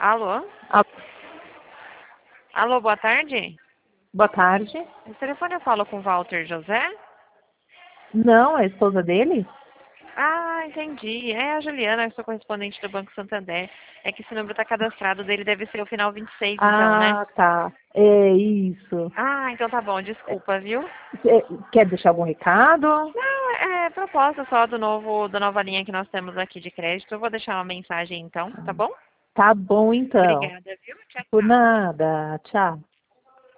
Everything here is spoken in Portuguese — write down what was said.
Alô? Ah, Alô, boa tarde. boa tarde. Esse telefone eu falo com o Walter José? Não, é a esposa dele? Ah, entendi. É a Juliana, eu sou correspondente do Banco Santander. É que esse número está cadastrado dele, deve ser o final 26, então, né? Ah, tá. É isso. Ah, então tá bom, desculpa, viu? Quer deixar algum recado? Não, é proposta só da nova linha que nós temos aqui de crédito. Eu vou deixar uma mensagem então, tá bom? Tá bom, então. Obrigada, viu? Tchau, Por tchau. nada. Tchau.